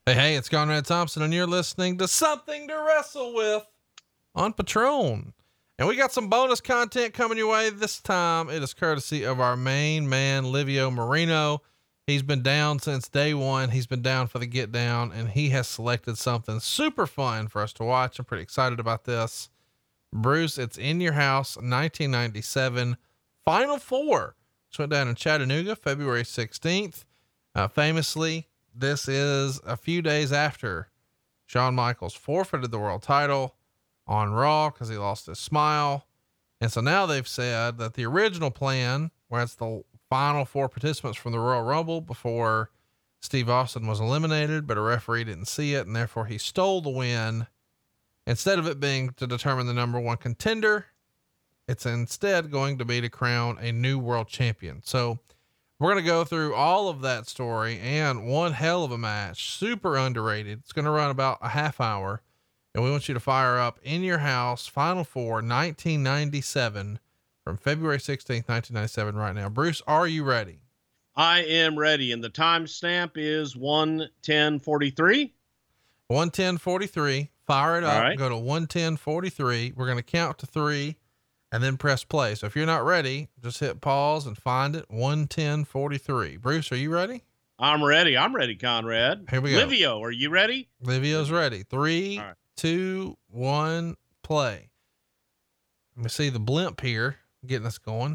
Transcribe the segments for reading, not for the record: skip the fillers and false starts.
Hey, it's Conrad Thompson, and you're listening to Something to Wrestle With on Patron. And we got some bonus content coming your way. This time it is courtesy of our main man, Livio Marino. He's been down since day one. He's been down for the get down, and he has selected something super fun for us to watch. I'm pretty excited about this. Bruce, it's In Your House, 1997 Final Four. This went down in Chattanooga, February 16th. Famously, this is a few days after Shawn Michaels forfeited the world title on Raw because he lost his smile. And so now they've said that the original plan, where it's the final four participants from the Royal Rumble before Steve Austin was eliminated, but a referee didn't see it, and therefore he stole the win. Instead of it being to determine the number one contender, it's instead going to be to crown a new world champion. So we're going to go through all of that story and one hell of a match, super underrated. It's going to run about a half hour, and we want you to fire up In Your House Final Four 1997 from February 16th, 1997 right now. Bruce, are you ready? I am ready. And the timestamp is 1:10:43. 1:10:43. Fire it up. Right. Go to 1:10:43. We're going to count to 3 and then press play. So if you're not ready, just hit pause and find it. 1:10:43. Bruce, are you ready? I'm ready. I'm ready, Conrad. Here we go. Livio, are you ready? Livio's ready. 3, right. 2, 1, play. Let me see the blimp here getting us going.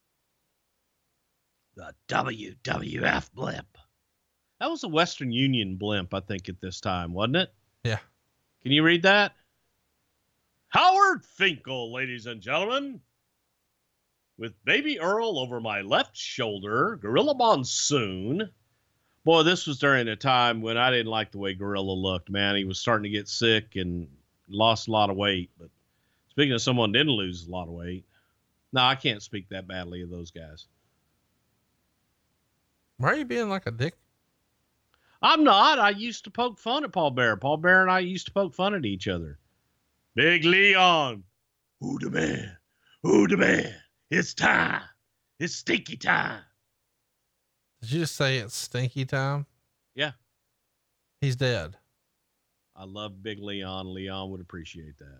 The WWF blimp. That was a Western Union blimp, I think, at this time, wasn't it? Yeah. Can you read that? Howard Finkel, ladies and gentlemen. With Baby Earl over my left shoulder, Gorilla Monsoon. Boy, this was during a time when I didn't like the way Gorilla looked, man. He was starting to get sick and lost a lot of weight. But speaking of someone who didn't lose a lot of weight, no, I can't speak that badly of those guys. Why are you being like a dick? I'm not. I used to poke fun at Paul Bearer. Paul Bearer and I used to poke fun at each other. Big Leon. Who the man? Who the man? It's time. It's stinky time. Did you just say it's stinky time? Yeah. He's dead. I love Big Leon. Leon would appreciate that.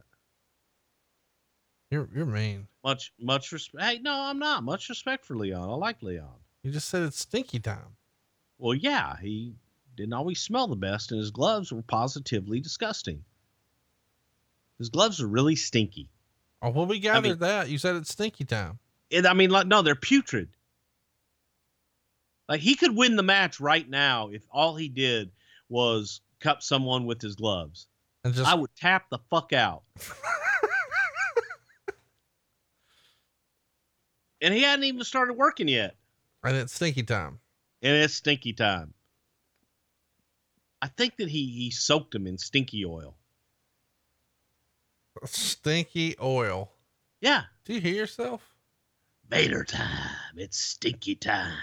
You're mean. Much respect. Hey, no, I'm not. Much respect for Leon. I like Leon. You just said it's stinky time. Well, yeah, he didn't always smell the best, and his gloves were positively disgusting. His gloves are really stinky. Oh, well, we gathered that. You said it's stinky time. No, they're putrid. Like, he could win the match right now if all he did was cup someone with his gloves. And I would tap the fuck out. And he hadn't even started working yet. And it's stinky time. And it's stinky time. I think that he soaked him in stinky oil. Stinky oil. Yeah. Do you hear yourself? Vader time. It's stinky time.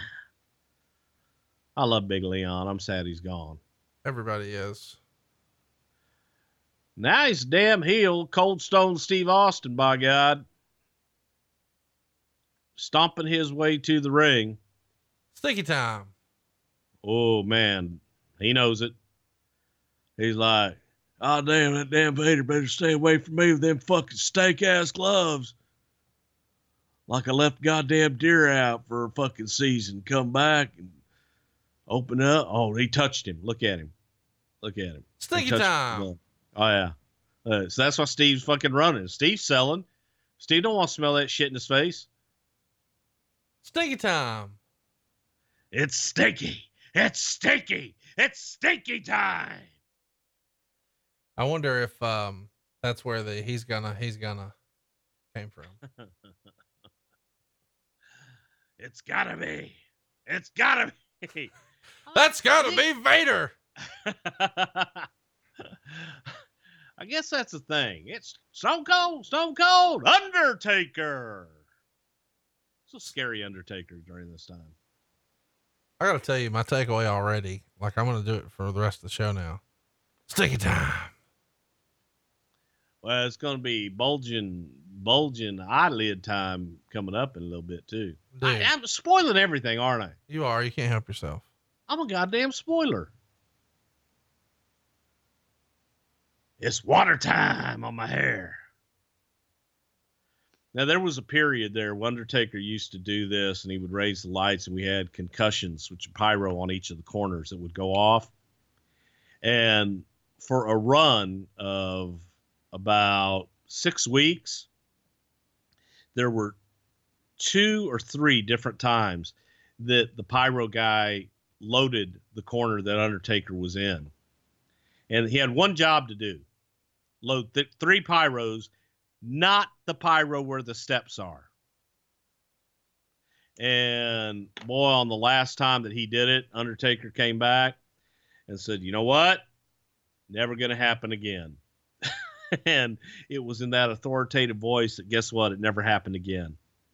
I love Big Leon. I'm sad he's gone. Everybody is. Now he's a damn heel. Cold Stone Steve Austin, by God. Stomping his way to the ring. Stinky time. Oh, man. He knows it. He's like, oh, damn, that damn Vader better stay away from me with them fucking steak-ass gloves. Like I left goddamn deer out for a fucking season. Come back and open up. Oh, he touched him. Look at him. Look at him. Stinky time. Oh, yeah. So that's why Steve's fucking running. Steve's selling. Steve don't want to smell that shit in his face. Stinky time. It's stinky. It's stinky. It's stinky time. I wonder if that's where the he's gonna came from. It's gotta be. It's gotta be. That's gotta be Vader. I guess that's the thing. It's Stone Cold Undertaker. It's a scary Undertaker during this time. I gotta tell you my takeaway already. Like, I'm gonna do it for the rest of the show now. Stinky time. Well, it's gonna be bulging eyelid time coming up in a little bit too. I'm spoiling everything, aren't I? You are. You can't help yourself. I'm a goddamn spoiler. It's water time on my hair. Now, there was a period there where Undertaker used to do this, and he would raise the lights, and we had concussions, which are pyro on each of the corners that would go off. And for a run of about 6 weeks, there were 2 or 3 different times that the pyro guy loaded the corner that Undertaker was in. And he had one job to do: load 3 pyros, not the pyro where the steps are. And boy, on the last time that he did it, Undertaker came back and said, you know what? Never going to happen again. And it was in that authoritative voice that, guess what? It never happened again.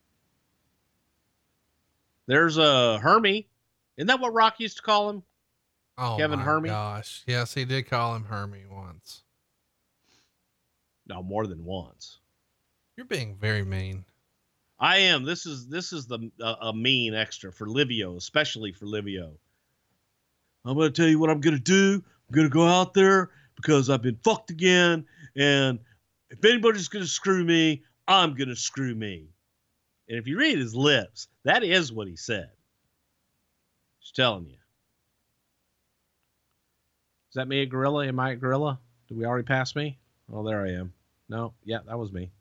There's a Hermie. Isn't that what Rock used to call him? Oh, Kevin my Hermie? gosh. Yes, he did call him Hermie once. No, more than once. You're being very mean. I am. This is a mean extra for Livio, especially for Livio. I'm going to tell you what I'm going to do. I'm going to go out there because I've been fucked again. And if anybody's going to screw me, I'm going to screw me. And if you read his lips, that is what he said. Just telling you. Is that me a gorilla? Am I a gorilla? Did we already pass me? Oh, there I am. No, yeah, that was me.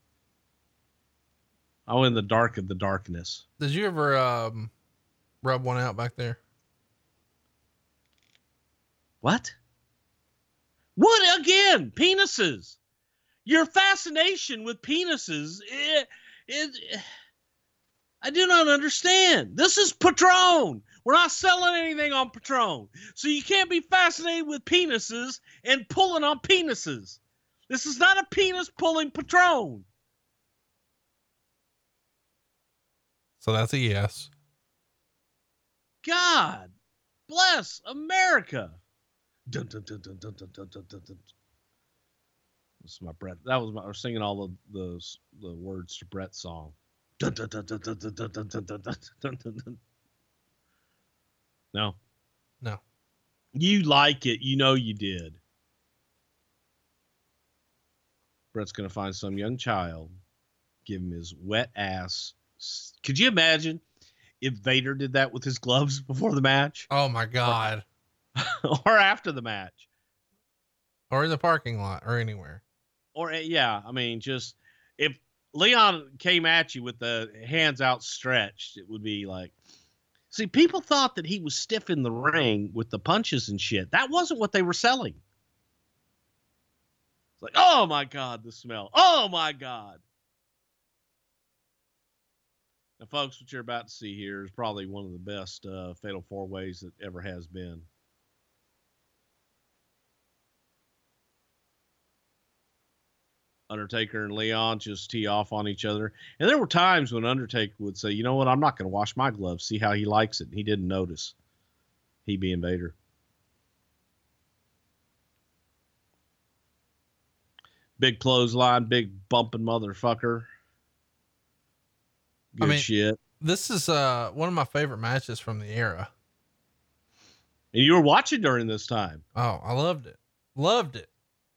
I'm in the dark of the darkness. Did you ever rub one out back there? What? What again? Penises. Your fascination with penises, I do not understand. This is Patron. We're not selling anything on Patron. So you can't be fascinated with penises and pulling on penises. This is not a penis pulling Patron. So that's a yes. God bless America. Dun, dun, dun, dun, dun, dun, dun, dun, dun, dun. This is my Brett. I was singing all the words to Brett's song. Dun, dun, dun, dun, dun, dun, dun, dun, dun, dun, dun, dun, dun. No. No. You like it. You know you did. Brett's going to find some young child, give him his wet ass. Could you imagine if Vader did that with his gloves before the match? Oh my God. Or after the match? Or in the parking lot or anywhere. Or, yeah, I mean, just if Leon came at you with the hands outstretched, it would be like, see, people thought that he was stiff in the ring with the punches and shit. That wasn't what they were selling. It's like, oh my God, the smell. Oh my God. Now, folks, what you're about to see here is probably one of the best Fatal 4-Ways that ever has been. Undertaker and Leon just tee off on each other. And there were times when Undertaker would say, you know what, I'm not going to wash my gloves. See how he likes it. And he didn't notice. He being Vader. Big clothesline, big bumping motherfucker. Good shit. This is one of my favorite matches from the era. And you were watching during this time. Oh, I loved it. Loved it.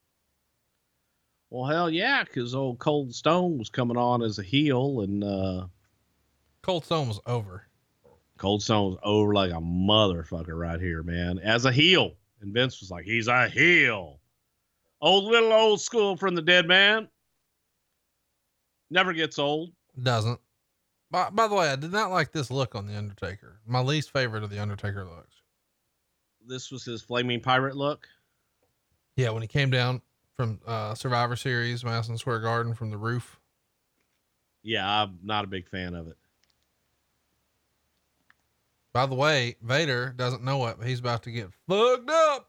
Well, hell yeah, because old Cold Stone was coming on as a heel, and Cold Stone was over. Cold Stone was over like a motherfucker right here, man, as a heel. And Vince was like, he's a heel. Little old school from the dead man. Never gets old. Doesn't. By the way, I did not like this look on the Undertaker. My least favorite of the Undertaker looks. This was his flaming pirate look. Yeah, when he came down from Survivor Series, Madison Square Garden, from the roof. Yeah, I'm not a big fan of it. By the way, Vader doesn't know it, but he's about to get fucked up.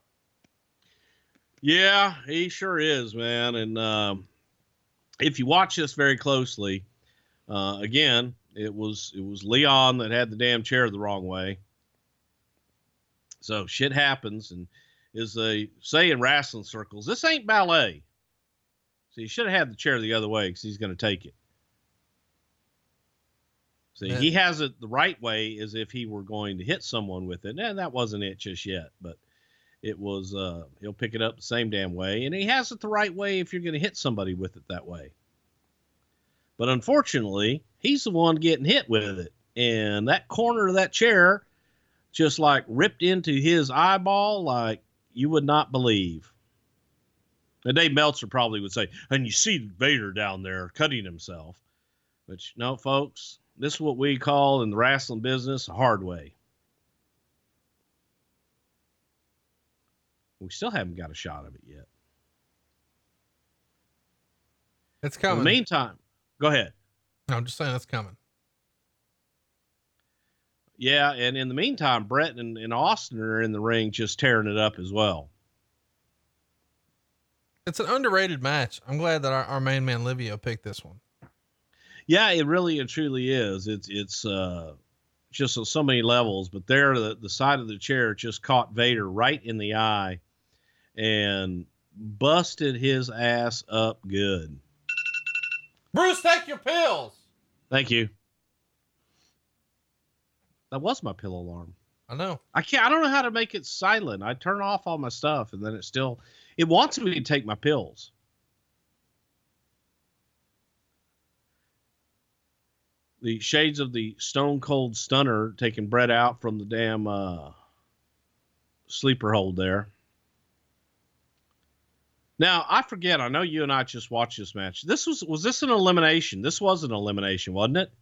Yeah, he sure is, man. And if you watch this very closely, again, it was Leon that had the damn chair the wrong way. So shit happens, and as they say in wrestling circles, this ain't ballet. So you should have had the chair the other way because he's going to take it. See, he has it the right way as if he were going to hit someone with it. And that wasn't it just yet, but it was he'll pick it up the same damn way, and he has it the right way if you're going to hit somebody with it that way. But unfortunately, he's the one getting hit with it, and that corner of that chair just like ripped into his eyeball like you would not believe. And Dave Meltzer probably would say, and you see Vader down there cutting himself. But no, folks, this is what we call in the wrestling business a hard way. We still haven't got a shot of it yet. It's coming. In the meantime, go ahead. No, I'm just saying it's coming. Yeah, and in the meantime, Brett and Austin are in the ring just tearing it up as well. It's an underrated match. I'm glad that our main man Livio picked this one. Yeah, it really and truly is. It's just on so many levels, but there the side of the chair just caught Vader right in the eye and busted his ass up good. Bruce, take your pills. Thank you. That was my pill alarm. I know. I don't know how to make it silent. I turn off all my stuff and then it wants me to take my pills. The shades of the Stone Cold Stunner taking Brett out from the damn sleeper hold there. Now, I forget. I know you and I just watched this match. Was this an elimination? This was an elimination, wasn't it?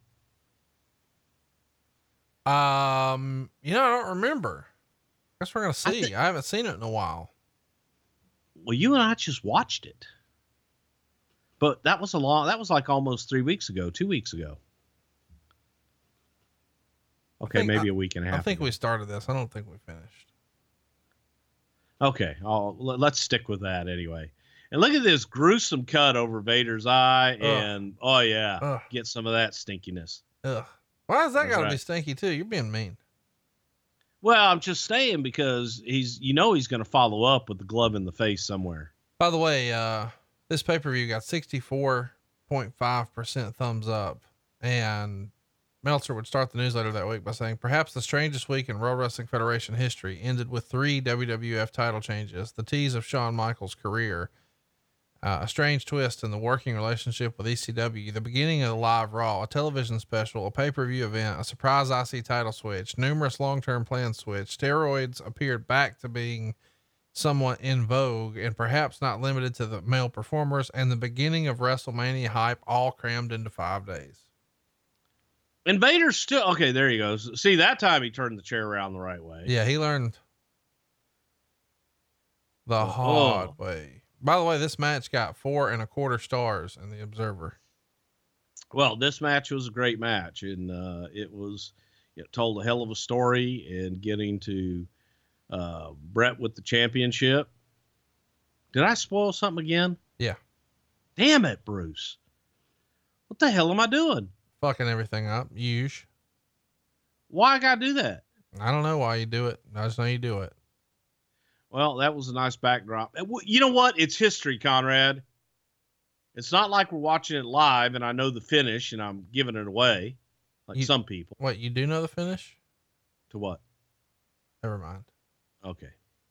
I don't remember. Guess we're gonna see. I haven't seen it in a while. Well, you and I just watched it, but that was like almost 3 weeks ago, 2 weeks ago. Okay, maybe a week and a half. I think we started this. I don't think we finished. Okay, let's stick with that anyway. And look at this gruesome cut over Vader's eye, and get some of that stinkiness. Ugh. Why has that got to be stinky too? You're being mean. Well, I'm just saying because he's going to follow up with the glove in the face somewhere. By the way, this pay-per-view got 64.5% thumbs up, and Meltzer would start the newsletter that week by saying, perhaps the strangest week in World Wrestling Federation history ended with 3 WWF title changes, the tease of Shawn Michaels' career, a strange twist in the working relationship with ECW, the beginning of the live Raw, a television special, a pay-per-view event, a surprise IC title switch, numerous long-term plans switch, steroids appeared back to being somewhat in vogue and perhaps not limited to the male performers, and the beginning of WrestleMania hype all crammed into 5 days. And Vader's still, okay, there he goes. See, that time he turned the chair around the right way. Yeah, he learned the hard way. By the way, this match got 4.25 stars in the Observer. Well, this match was a great match, and it told a hell of a story, and getting to Brett with the championship. Did I spoil something again? Yeah. Damn it, Bruce. What the hell am I doing? Fucking everything up. Huge. Why I gotta do that? I don't know why you do it. I just know you do it. Well, that was a nice backdrop. You know what? It's history, Conrad. It's not like we're watching it live and I know the finish and I'm giving it away like some people. What, you do know the finish? To what? Never mind. Okay.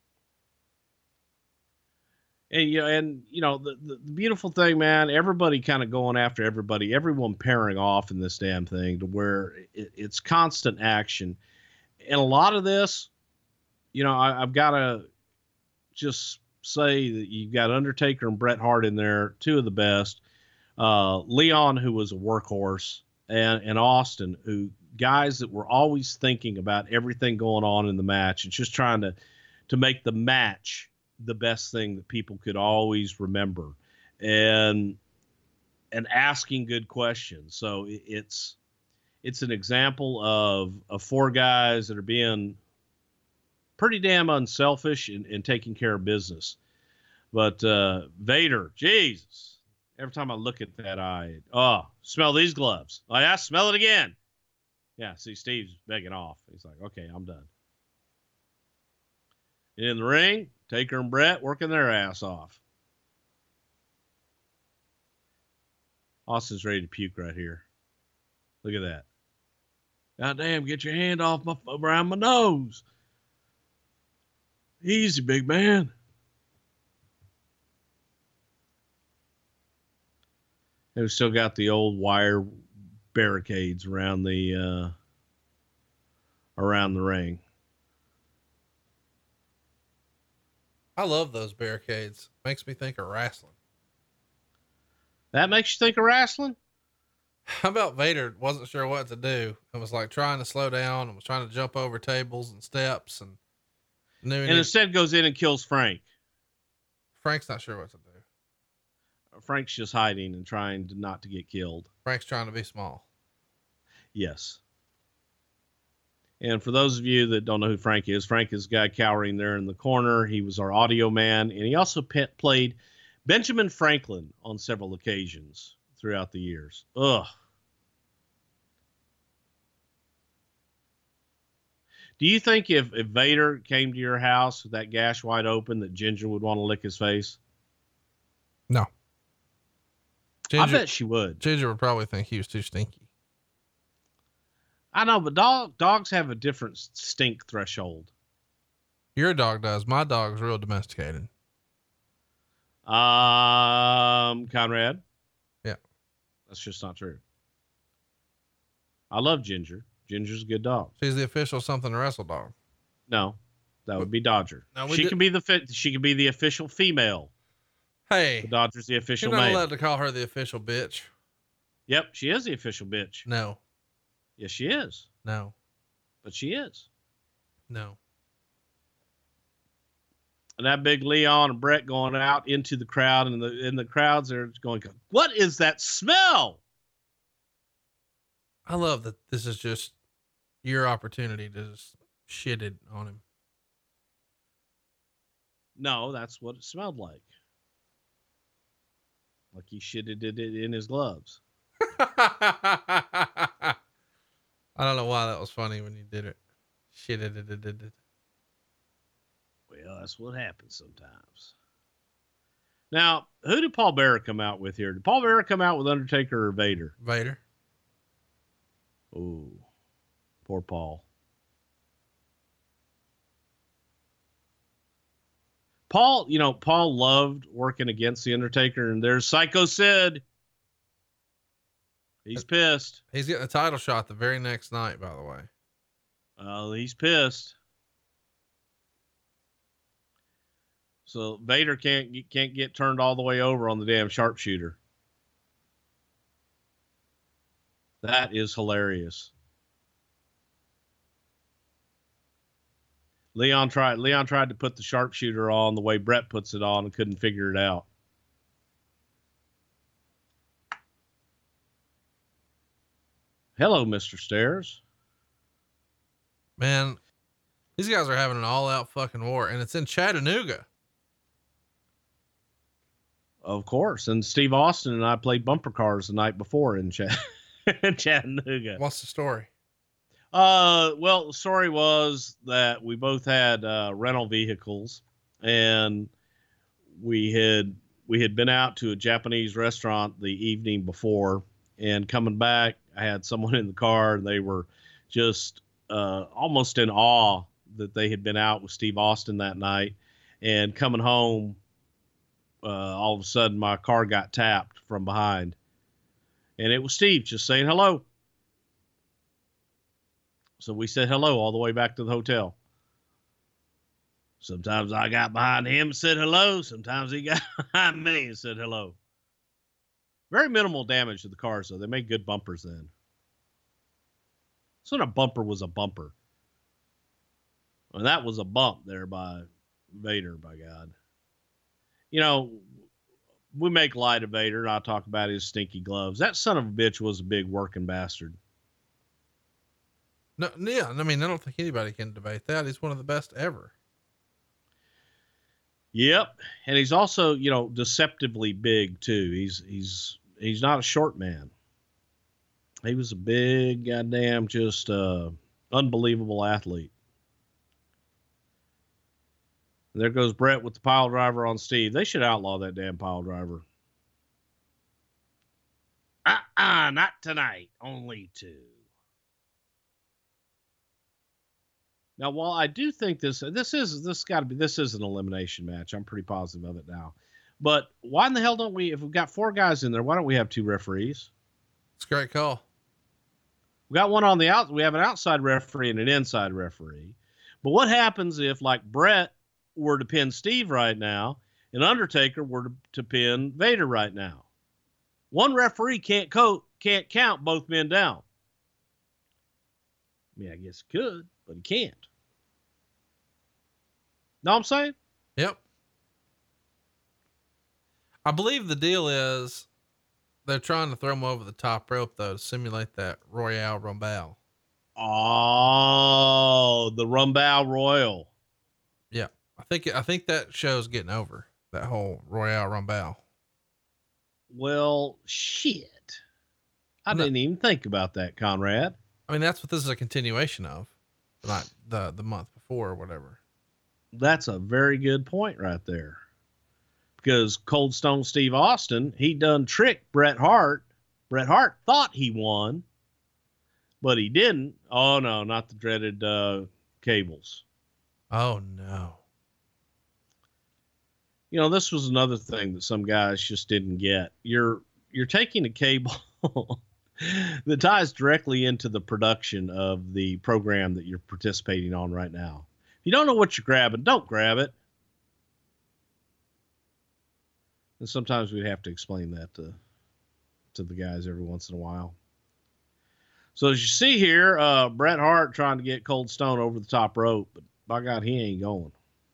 And the beautiful thing, man, everybody kind of going after everybody, everyone pairing off in this damn thing to where it's constant action. And a lot of this, I've got to just say that you've got Undertaker and Bret Hart in there, 2 of the best. Leon, who was a workhorse, and Austin, who guys that were always thinking about everything going on in the match and just trying to make the match the best thing that people could always remember, and asking good questions. So it's an example of 4 guys that are being pretty damn unselfish and taking care of business. But Vader, Jesus, every time I look at that eye, smell these gloves. Oh yeah, smell it again. Yeah, see, Steve's begging off. He's like, okay, I'm done. In the ring, Taker and Brett working their ass off. Austin's ready to puke right here. Look at that. God damn, get your hand off around my nose. Easy, big man. They've still got the old wire barricades around the ring. I love those barricades. Makes me think of wrestling. That makes you think of wrestling? How about Vader wasn't sure what to do and was like trying to slow down and was trying to jump over tables and steps and instead goes in and kills Frank. Frank's not sure what to do. Frank's just hiding and trying not to get killed. Frank's trying to be small. Yes. And for those of you that don't know who Frank is the guy cowering there in the corner. He was our audio man, and he also played Benjamin Franklin on several occasions throughout the years. Ugh. Do you think if Vader came to your house with that gash wide open that Ginger would want to lick his face? No. Ginger, I bet she would. Ginger would probably think he was too stinky. I know, but dogs have a different stink threshold. Your dog does. My dog's real domesticated. Conrad? Yeah. That's just not true. I love Ginger. Ginger's a good dog. She's the official something to wrestle dog. No, that would be Dodger. No, she can be the official female. Hey, the Dodger's the official you're not male. allowed to call her the official bitch. Yep, she is the official bitch. No. Yes, she is. No. But she is. No. And that big Leon and Brett going out into the crowd, and the crowds are going, what is that smell? I love that this is just your opportunity to just shit it on him. No, that's what it smelled like. Like he shitted it in his gloves. I don't know why that was funny when you did it. Shitted it. Well, that's what happens sometimes. Now, who did Paul Bearer come out with here? Did Paul Bearer come out with Undertaker or Vader? Vader. Oh, poor Paul. Paul loved working against the Undertaker, and there's Psycho Sid. He's pissed. He's getting a title shot the very next night, by the way. He's pissed. So Vader can't get turned all the way over on the damn sharpshooter. That is hilarious. Leon tried to put the sharpshooter on the way Brett puts it on and couldn't figure it out. Hello, Mr. Stairs. Man, these guys are having an all-out fucking war, and it's in Chattanooga. Of course. And Steve Austin and I played bumper cars the night before in Chattanooga. What's the story? Well, the story was that we both had rental vehicles, and we had been out to a Japanese restaurant the evening before, and coming back, I had someone in the car, and they were just almost in awe that they had been out with Steve Austin that night. And coming home, all of a sudden my car got tapped from behind, and it was Steve just saying hello. So we said hello all the way back to the hotel. Sometimes I got behind him and said hello. Sometimes he got behind me and said hello. Very minimal damage to the cars, though. They made good bumpers then. So a bumper was a bumper. And that was a bump there by Vader, by God. You know, we make light of Vader, and I talk about his stinky gloves. That son of a bitch was a big working bastard. No, yeah, I mean, I don't think anybody can debate that. He's one of the best ever. Yep. And he's also, deceptively big too. He's not a short man. He was a big, goddamn, just unbelievable athlete. And there goes Brett with the pile driver on Steve. They should outlaw that damn pile driver. Not tonight. Only two. Now, while I do think this is an elimination match. I'm pretty positive of it now. But why in the hell don't we, if we've got 4 guys in there, why don't we have 2 referees? It's a great call. We got one on the out. We have an outside referee and an inside referee. But what happens if, like, Brett were to pin Steve right now and Undertaker were to pin Vader right now? One referee can't count both men down. I mean, I guess he could, but he can't. Know what I'm saying? Yep. I believe the deal is they're trying to throw him over the top rope, though, to simulate that Royale Rumble. Oh, the Rumble Royal. Yeah. I think that show's getting over, that whole Royale Rumble. Well, shit. I didn't even think about that, Conrad. I mean, that's what this is a continuation of, not the month before or whatever. That's a very good point right there. Because Cold Stone Steve Austin, he done tricked Bret Hart. Bret Hart thought he won, but he didn't. Oh, no, not the dreaded cables. Oh, no. You know, this was another thing that some guys just didn't get. You're taking a cable that ties directly into the production of the program that you're participating on right now. If you don't know what you're grabbing, don't grab it. And sometimes we'd have to explain that to the guys every once in a while. So as you see here, Bret Hart trying to get Cold Stone over the top rope, but by God, he ain't going.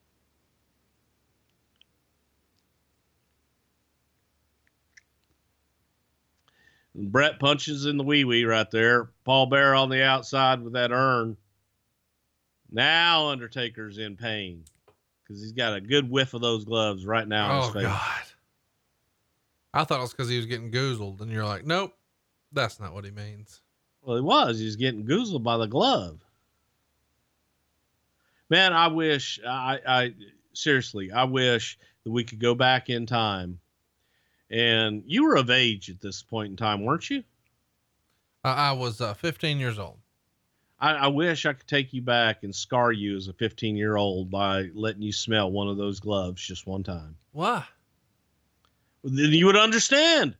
And Bret punches in the wee-wee right there. Paul Bearer on the outside with that urn. Now Undertaker's in pain because he's got a good whiff of those gloves right now in his face. God. I thought it was because he was getting goozled, and you're like, nope, that's not what he means. Well, he was. He was getting goozled by the glove. Man, I wish, seriously, I wish that we could go back in time. And you were of age at this point in time, weren't you? I was 15 years old. I wish I could take you back and scar you as a 15-year-old by letting you smell one of those gloves just one time. Why? Then you would understand.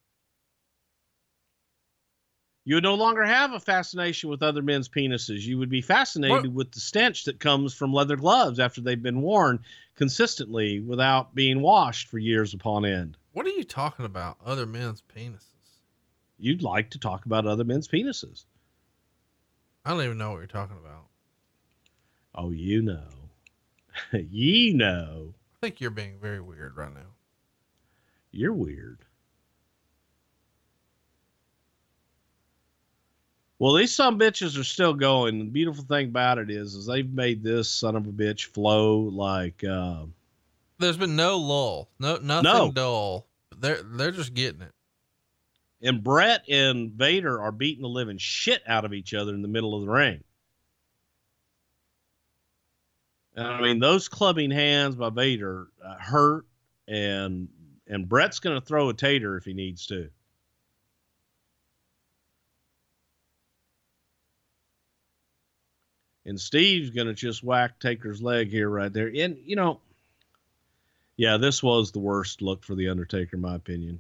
You would no longer have a fascination with other men's penises. You would be fascinated with the stench that comes from leather gloves after they've been worn consistently without being washed for years upon end. What are you talking about? Other men's penises? You'd like to talk about other men's penises. I don't even know what you're talking about. Oh, you know. You know. I think you're being very weird right now. You're weird. Well, these some bitches are still going. The beautiful thing about it is they've made this son of a bitch flow like. There's been no lull, nothing dull. They're just getting it. And Brett and Vader are beating the living shit out of each other in the middle of the ring. And I mean, those clubbing hands by Vader hurt, and Brett's going to throw a tater if he needs to. And Steve's going to just whack Taker's leg here right there. And, you know, yeah, this was the worst look for The Undertaker, in my opinion.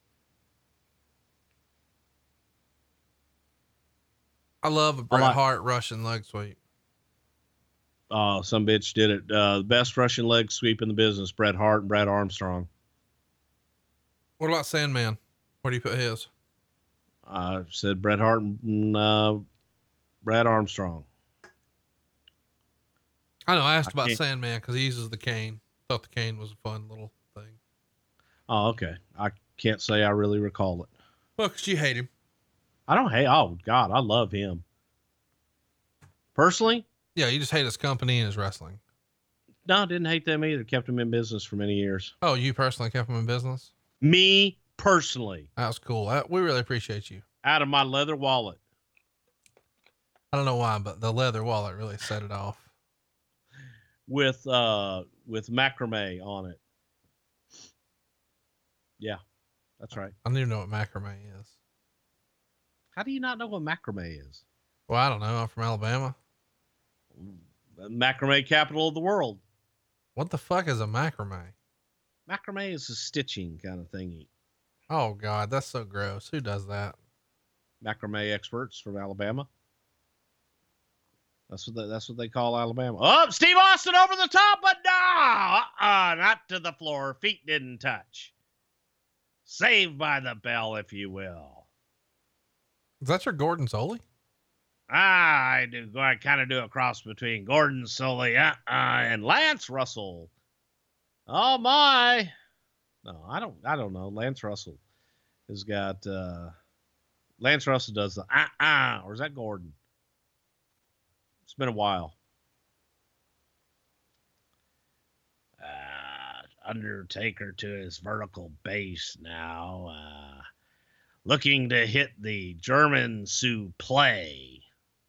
I love a Bret Hart Russian leg sweep. Oh, some bitch did it. The best Russian leg sweep in the business, Bret Hart and Brad Armstrong. What about Sandman? Where do you put his? I said Bret Hart and Brad Armstrong. I know. I asked about Sandman because he uses the cane. Thought the cane was a fun little thing. Oh, okay. I can't say I really recall it. Well, because you hate him. I don't hate. Oh God, I love him. Personally? Yeah, you just hate his company and his wrestling. No, I didn't hate them either. Kept him in business for many years. Oh, you personally kept him in business? Me personally. That was cool. We really appreciate you. Out of my leather wallet. I don't know why, but the leather wallet really set it off. With macrame on it. Yeah, that's right. I don't even know what macrame is. How do you not know what macrame is? Well, I don't know. I'm from Alabama. macrame capital of the world. What the fuck is a macrame? Macrame is a stitching kind of thingy. Oh God, that's so gross. Who does that? Macrame experts from Alabama. That's what they call Alabama. Oh, Steve Austin over the top, but no, not to the floor. Feet didn't touch. Saved by the bell, if you will. Is that your Gordon Soley? I kind of do a cross between Gordon Soley and Lance Russell. Oh my! No, I don't know. Lance Russell has got. Lance Russell does the or is that Gordon? It's been a while. Undertaker to his vertical base now. Looking to hit the German suplex.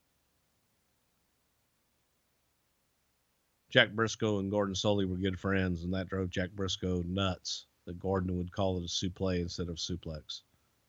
Jack Briscoe and Gordon Soley were good friends, and that drove Jack Briscoe nuts that Gordon would call it a suplex instead of suplex.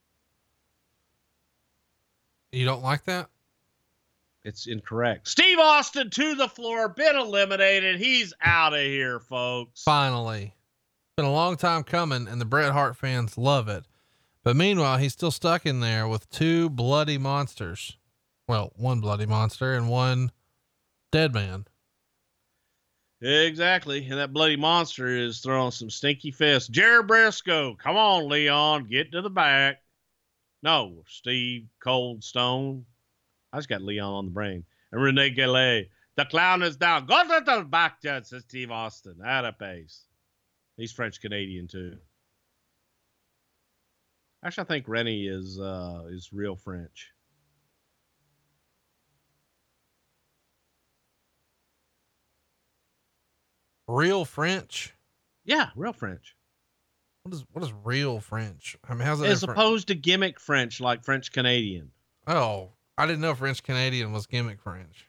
You don't like that? It's incorrect. Steve Austin to the floor, been eliminated. He's out of here, folks. Finally. Been a long time coming, and the Bret Hart fans love it. But meanwhile, he's still stuck in there with two bloody monsters. Well, one bloody monster and one dead man. Exactly. And that bloody monster is throwing some stinky fists. Jerry Briscoe, come on, Leon, get to the back. No, Steve Cold Stone. I just got Leon on the brain. And Rene Galley. The clown is down. Go to the back, says Steve Austin. At a pace. He's French Canadian too. Actually, I think Rennie is real French. Real French? Yeah, real French. What is real French? I mean, how's that? As opposed to gimmick French, like French Canadian. Oh, I didn't know French Canadian was gimmick French.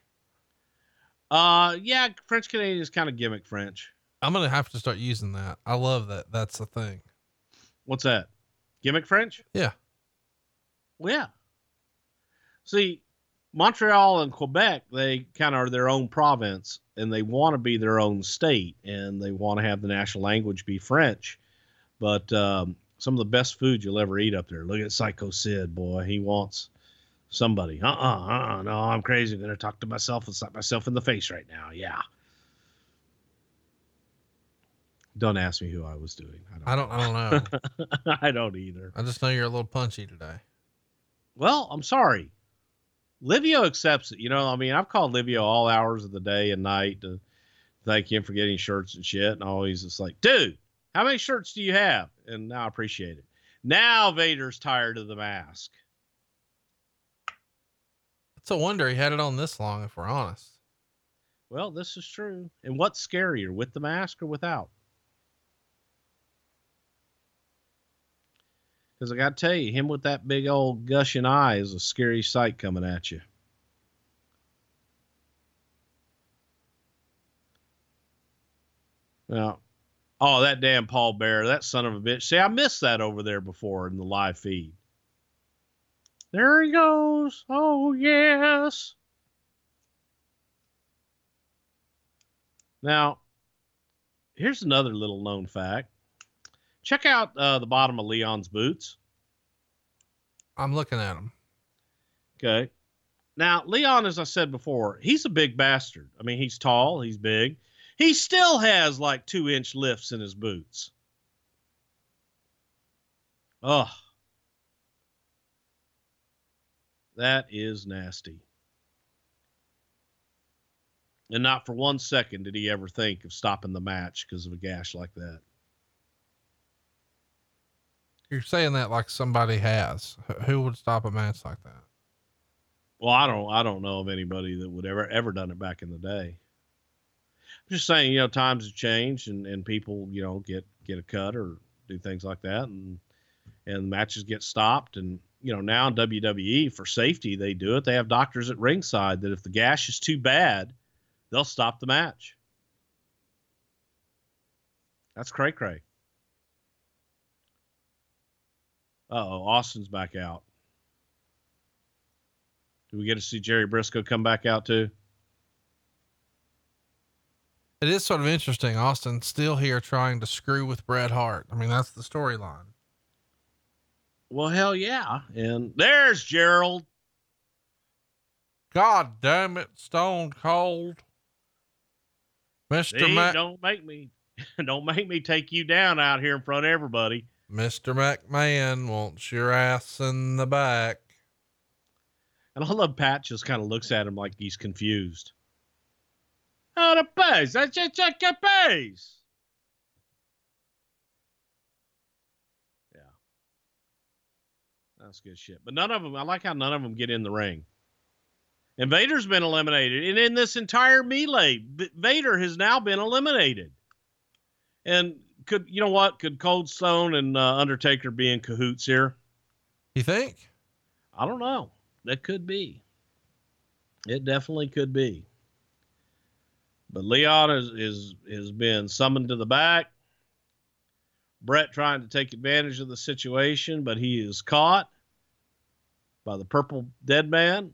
Yeah, French Canadian is kind of gimmick French. I'm going to have to start using that. I love that. That's the thing. What's that? Gimmick French? Yeah. Well, yeah. See, Montreal and Quebec, they kind of are their own province, and they want to be their own state, and they want to have the national language be French. But some of the best food you'll ever eat up there. Look at Psycho Sid, boy. He wants somebody. No, I'm crazy. I'm going to talk to myself and slap myself in the face right now. Yeah. Don't ask me who I was doing. I don't know. I don't either. I just know you're a little punchy today. Well, I'm sorry. Livio accepts it. You know, I mean, I've called Livio all hours of the day and night to thank him for getting shirts and shit. And always it's like, dude, how many shirts do you have? And now I appreciate it. Now Vader's tired of the mask. It's a wonder he had it on this long, if we're honest. Well, this is true. And what's scarier, with the mask or without? Because I got to tell you, him with that big old gushing eye is a scary sight coming at you. Now, oh, that damn Paul Bearer, that son of a bitch. See, I missed that over there before in the live feed. There he goes. Oh, yes. Now, here's another little known fact. Check out the bottom of Leon's boots. I'm looking at him. Okay. Now, Leon, as I said before, he's a big bastard. I mean, he's tall, he's big. He still has like 2-inch lifts in his boots. Oh, that is nasty. And not for 1 second did he ever think of stopping the match because of a gash like that. You're saying that like somebody has. Who would stop a match like that? Well, I don't know of anybody that would ever done it back in the day. I'm just saying, you know, times have changed and people, you know, get a cut or do things like that, and matches get stopped. And you know, now in WWE, for safety, they do it. They have doctors at ringside that if the gash is too bad, they'll stop the match. That's cray-cray. Uh-oh, Austin's back out. Do we get to see Jerry Briscoe come back out too? It is sort of interesting. Austin still here trying to screw with Bret Hart. I mean, that's the storyline. Well, hell yeah. And there's Gerald. God damn it, Stone Cold. Mr. Steve, don't make me take you down out here in front of everybody. Mr. McMahon wants your ass in the back. And I love Pat just kind of looks at him like he's confused. Oh, the base. That's just a base. Yeah. That's good shit. But I like how none of them get in the ring. And Vader's been eliminated. And in this entire melee, Vader has now been eliminated. And could Cold Stone and Undertaker be in cahoots here? You think? I don't know. That could be. It definitely could be. But Leon has been summoned to the back. Bret trying to take advantage of the situation, but he is caught by the purple dead man.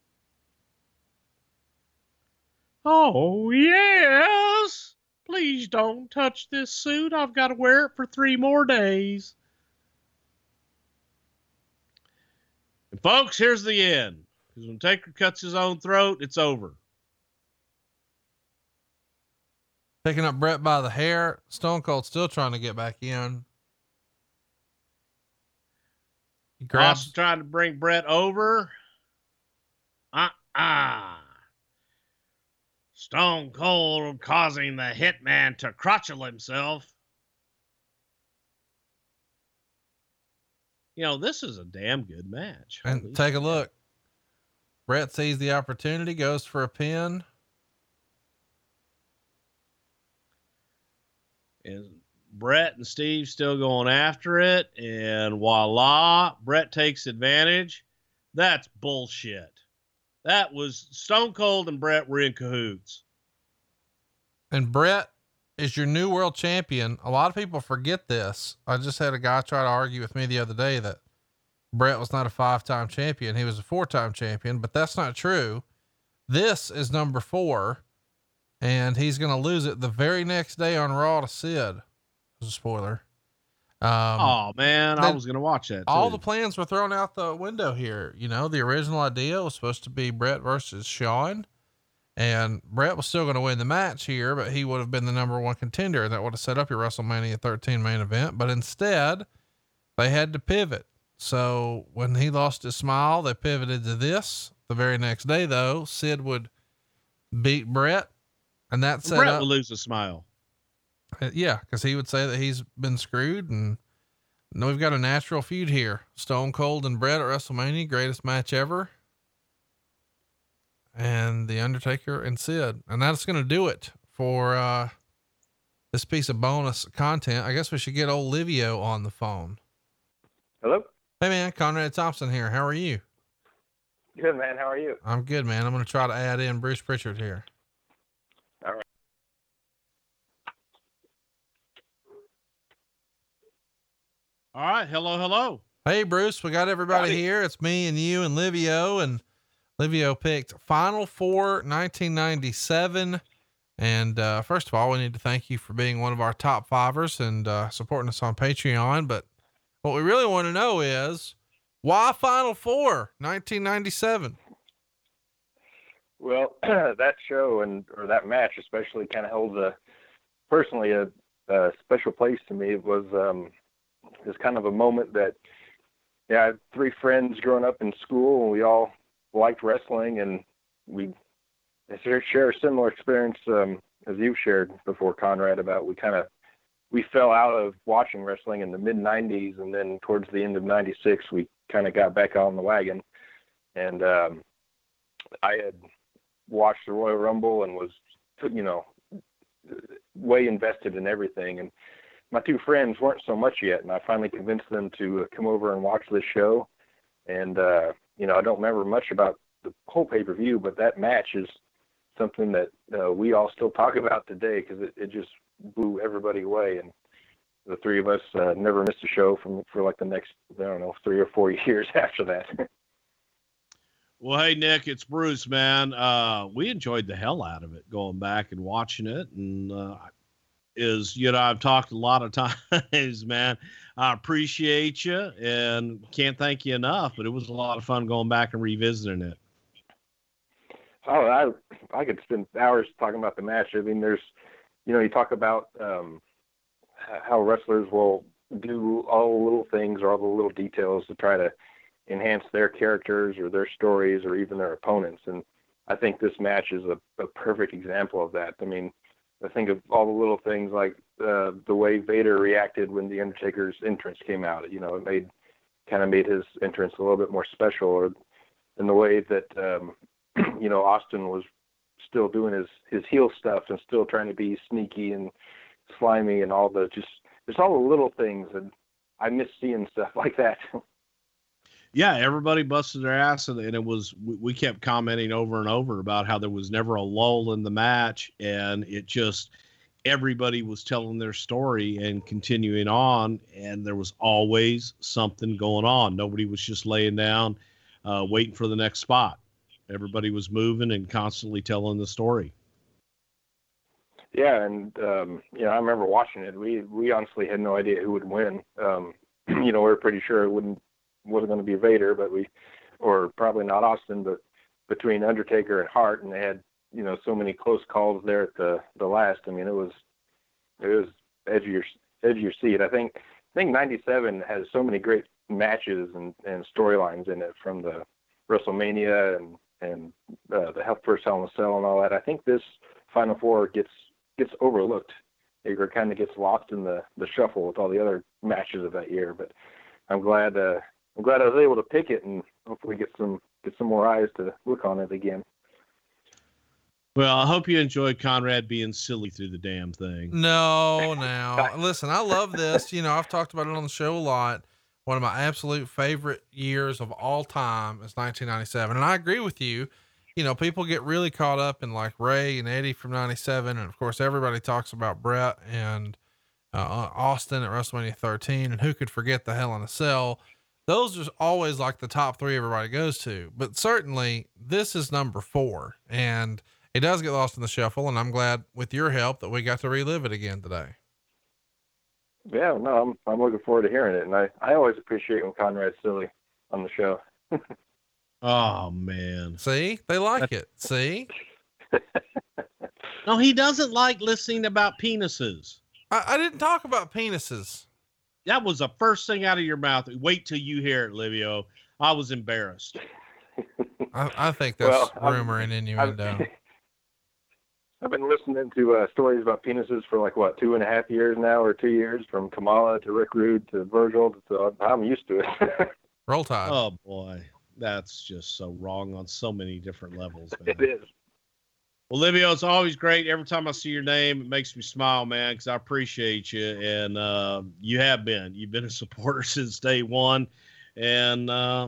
Oh, yes. Please don't touch this suit. I've got to wear it for 3 more days. And folks, here's the end. Because when Taker cuts his own throat, it's over. Picking up Bret by the hair. Stone Cold still trying to get back in. He grabs, trying to bring Bret over. Stone Cold causing the Hitman to crotchel himself. This is a damn good match. And take a look. Bret sees the opportunity, goes for a pin. And Bret and Steve still going after it. And voila, Bret takes advantage. That's bullshit. That was Stone Cold and Bret were in cahoots. And Bret is your new world champion. A lot of people forget this. I just had a guy try to argue with me the other day that Bret was not a 5-time champion. He was a 4-time champion, but that's not true. This is number 4. And he's going to lose it the very next day on Raw to Sid. There's a spoiler. Oh man, I was going to watch that too. All the plans were thrown out the window here. The original idea was supposed to be Bret versus Shawn, and Bret was still going to win the match here, but he would have been the number 1 contender. That would have set up your WrestleMania 13 main event. But instead they had to pivot. So when he lost his smile, they pivoted to this. The very next day though, Sid would beat Bret. And that set Bret up, would lose a smile. Yeah, because he would say that he's been screwed. And we've got a natural feud here. Stone Cold and Bret at WrestleMania, greatest match ever. And The Undertaker and Sid. And that's going to do it for this piece of bonus content. I guess we should get old Livio on the phone. Hello? Hey, man. Conrad Thompson here. How are you? Good, man. How are you? I'm good, man. I'm going to try to add in Bruce Pritchard here. All right. All right. Hello. Hey, Bruce, we got everybody Howdy. here. It's me and you and Livio, and Livio picked Final Four 1997. And, first of all, we need to thank you for being one of our top 5ers and, supporting us on Patreon. But what we really want to know is why Final Four 1997? Well, that show or that match especially kind of holds personally a special place to me. It was kind of a moment that, I had 3 friends growing up in school, and we all liked wrestling, and we share a similar experience as you shared before, Conrad, about we fell out of watching wrestling in the mid 90s, and then towards the end of 96 we kind of got back on the wagon. And I had watched the Royal Rumble and was way invested in everything, and my 2 friends weren't so much yet, and I finally convinced them to come over and watch this show. And I don't remember much about the whole pay-per-view, but that match is something that we all still talk about today, because it just blew everybody away. And the 3 of us never missed a show for like the next, 3 or 4 years after that. Well, hey, Nick, it's Bruce, man. We enjoyed the hell out of it going back and watching it. And I've talked a lot of times, man. I appreciate you and can't thank you enough, but it was a lot of fun going back and revisiting it. Oh, I could spend hours talking about the match. I mean, there's, you talk about how wrestlers will do all the little things or all the little details to try to enhance their characters or their stories or even their opponents. And I think this match is a perfect example of that. I mean, I think of all the little things like the way Vader reacted when the Undertaker's entrance came out. It made his entrance a little bit more special, or in the way that Austin was still doing his heel stuff and still trying to be sneaky and slimy and all just all the little things. And I miss seeing stuff like that. Yeah, everybody busted their ass, and it was, we kept commenting over and over about how there was never a lull in the match, and it just, everybody was telling their story and continuing on, and there was always something going on. Nobody was just laying down, waiting for the next spot. Everybody was moving and constantly telling the story. Yeah, and I remember watching it. We honestly had no idea who would win. We were pretty sure it wasn't going to be Vader, or probably not Austin, but between Undertaker and Hart, and they had so many close calls there at the last. I mean, it was edge of your seat. I think 97 has so many great matches and storylines in it, from the WrestleMania and the first Hell in a Cell and all that. I think this Final Four gets overlooked. It kind of gets lost in the shuffle with all the other matches of that year. But I'm glad I was able to pick it, and hopefully get some more eyes to look on it again. Well, I hope you enjoyed Conrad being silly through the damn thing. No, now listen, I love this. I've talked about it on the show a lot. One of my absolute favorite years of all time is 1997. And I agree with you. People get really caught up in like Ray and Eddie from 97. And of course, everybody talks about Bret and Austin at WrestleMania 13, and who could forget the Hell in a Cell. Those are always like the top three everybody goes to, but certainly this is number 4, and it does get lost in the shuffle. And I'm glad with your help that we got to relive it again today. Yeah, no, I'm looking forward to hearing it. And I always appreciate when Conrad's silly on the show. Oh man. See, they like it. See? No, he doesn't like listening about penises. I didn't talk about penises. That was the first thing out of your mouth. Wait till you hear it, Livio. I was embarrassed. I think that's rumor and innuendo. I've been listening to stories about penises for 2.5 years now, or 2 years, from Kamala to Rick Rude to Virgil. So I'm used to it. Roll Tide. Oh boy. That's just so wrong on so many different levels, man. It is. Well, Livio, it's always great. Every time I see your name, it makes me smile, man, because I appreciate you. And you've been a supporter since day one. And man,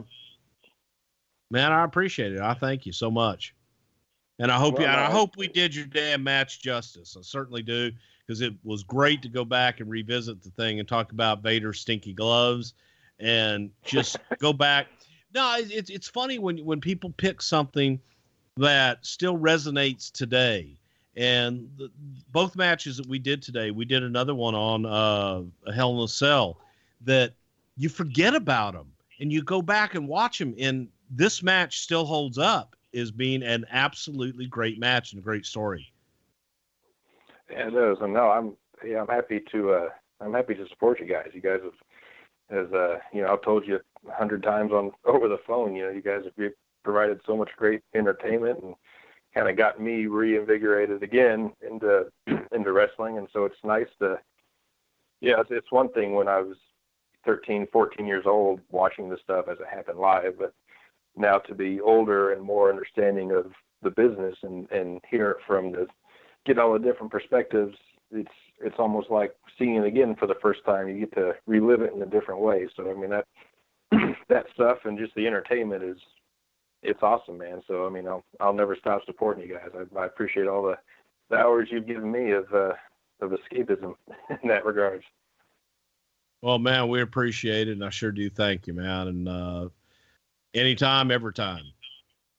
I appreciate it. I thank you so much. And I hope we did your damn match justice. I certainly do, because it was great to go back and revisit the thing and talk about Vader's stinky gloves and just go back. No, it's funny when people pick something that still resonates today. And both matches that we did today, we did another one on a Hell in a Cell, that you forget about them and you go back and watch them. And this match still holds up as being an absolutely great match and a great story. Yeah, it does. And no, I'm happy to support you guys. You guys have, I've told you 100 times over the phone, you guys have provided so much great entertainment and kind of got me reinvigorated again into wrestling. And so it's nice to, it's one thing when I was 13, 14 years old watching this stuff as it happened live, but now to be older and more understanding of the business and hear it get all the different perspectives, it's almost like seeing it again for the first time. You get to relive it in a different way. So, I mean, that stuff and just the entertainment it's awesome, man. So, I mean, I'll never stop supporting you guys. I appreciate all the hours you've given me of escapism in that regard. Well, man, we appreciate it. And I sure do. Thank you, man. And, anytime, every time.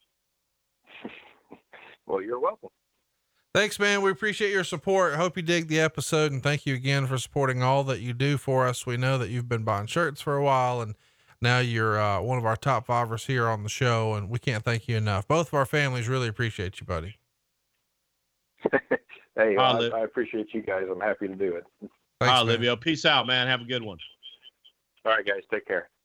Well, you're welcome. Thanks, man. We appreciate your support. Hope you dig the episode, and thank you again for supporting all that you do for us. We know that you've been buying shirts for a while, and now you're one of our top fivers here on the show, and we can't thank you enough. Both of our families really appreciate you, buddy. Hey, I appreciate you guys. I'm happy to do it. Thanks, Olivia. Peace out, man. Have a good one. All right, guys. Take care.